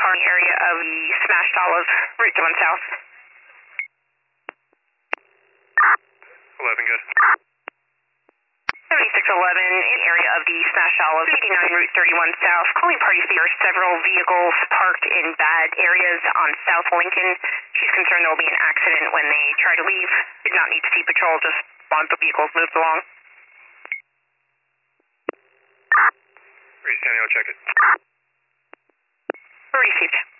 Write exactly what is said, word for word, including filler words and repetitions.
car in the area of the smashed olive, Route one South. eleven, good. seventy-six eleven in the area of the smashed olive, eighty-nine Route thirty-one South. Calling party speaker, several vehicles parked in bad areas on South Lincoln. She's concerned there will be an accident when they try to leave. Did not need to see patrol, just want the vehicles moved along. Received, I'll check it. Received.